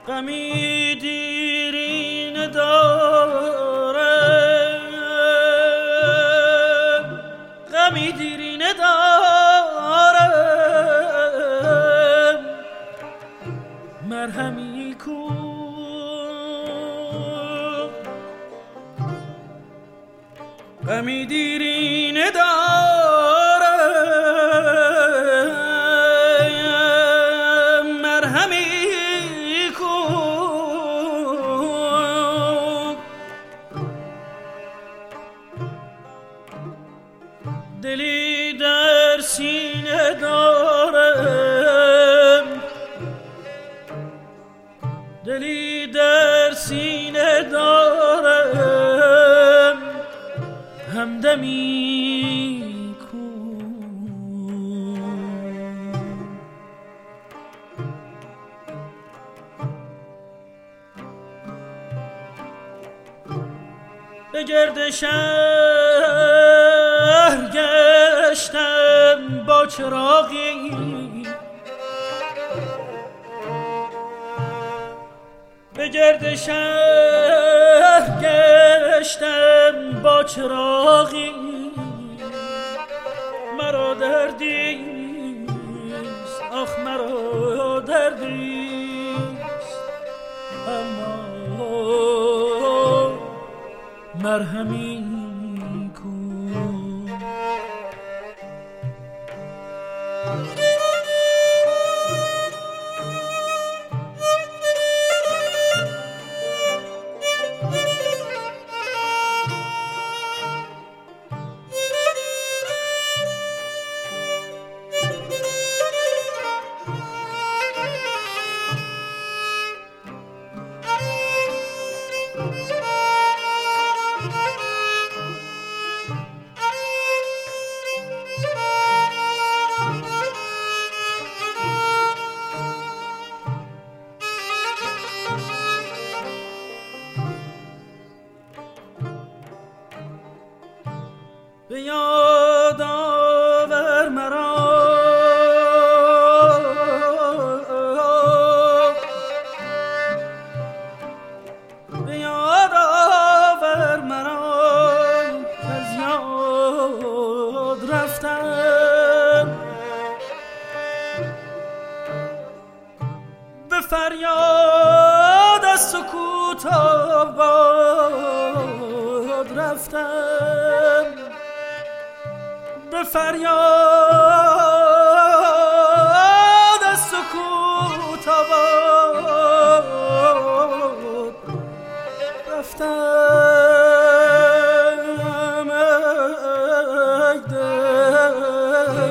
غمی دیرینه دارم، غمی دیرینه دارم، مرهمی کو غمی دیرینه دارم، مرهمی کن. دلی در سینه دارم، دلی در سینه دارم، همدمی کن. به گرد شهر گشتم با چراغی، به گرد شهر گشتم با چراغی، مرا دردیست، آخ مرا دردیست، اما مرهمی کن. به یاد آور مرا، به یاد آور مرا، از یاد رفتم، به فریاد از سکوت آباد رفتم، به فریاد از سکوت آباد رفتم. ای دل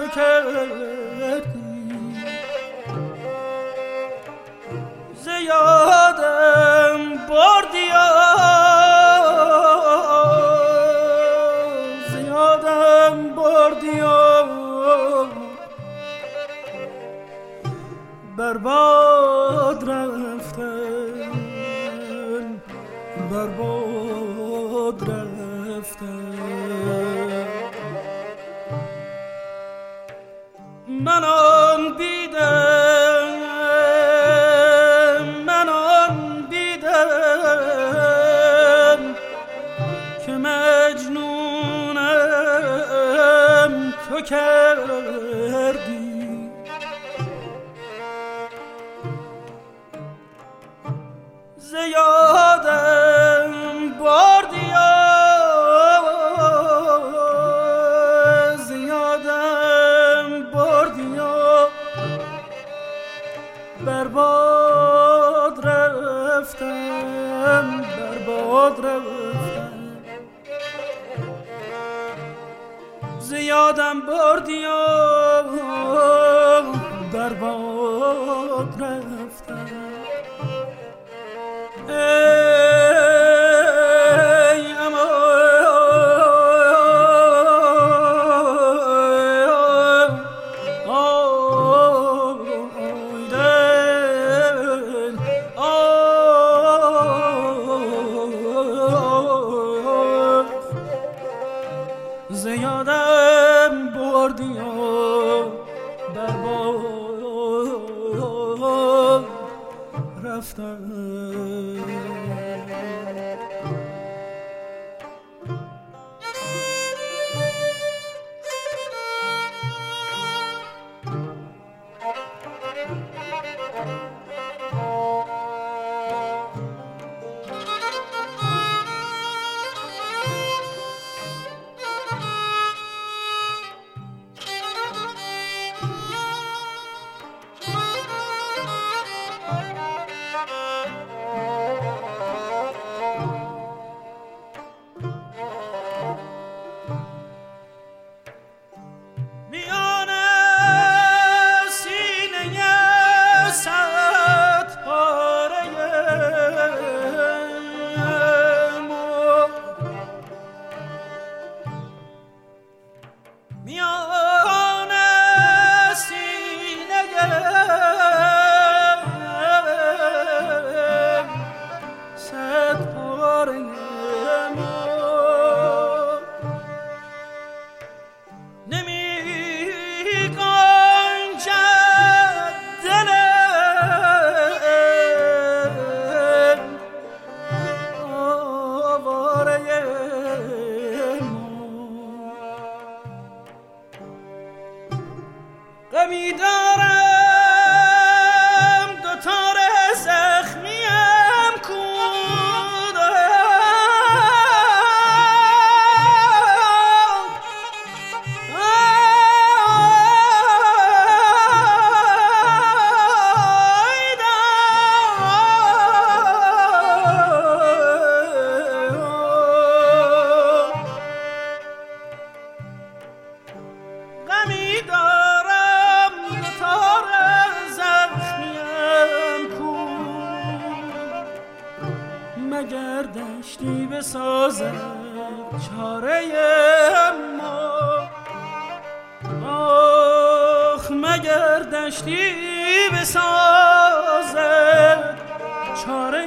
کردی زیادم بردی زیادم بردی برباد رفتن برباد رفتن من آن بیدم من آن بیدم که مجنونم تو کردی زیادم بردی زیادم بردی برباد رفتم برباد رفتم زیادم بردی برباد رفتم ای زیادم بردی برباد رفتم غمی دارم دوتار زخمیم غمی دارم دوتار زخمیم مگر دشتی بسازد چاره ما آخ مگر دشتی بسازد چاره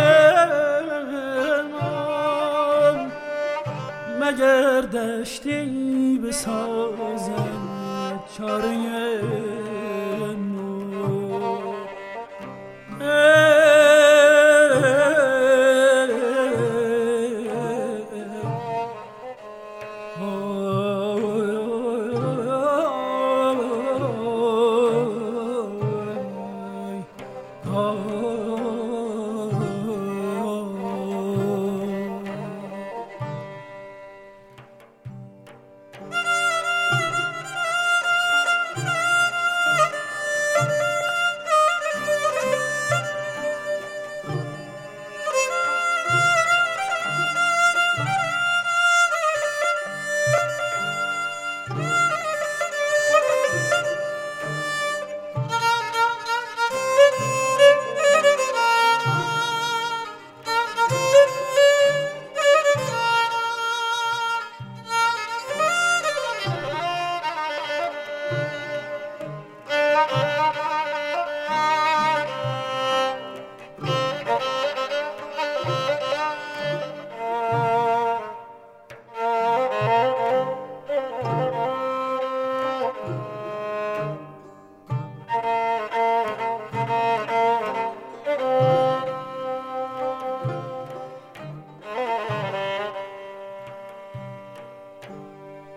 ما مگر دشتی بسازد چاره ما